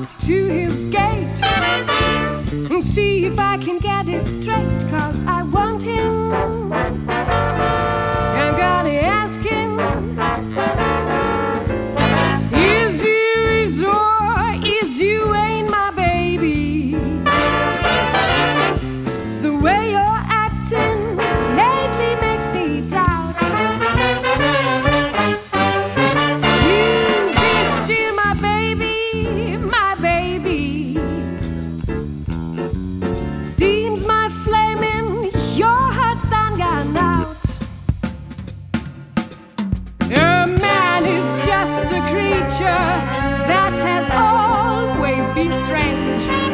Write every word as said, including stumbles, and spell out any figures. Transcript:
to his gate and see if I can get it straight, 'cause I want him. I'm gonna ask him, is you, is or is you ain't my baby? The way you're acting lately makes me doubt. Is he still my baby, my baby? Seems my flame in your heart's done gone out. A man is just a creature that has always been strange.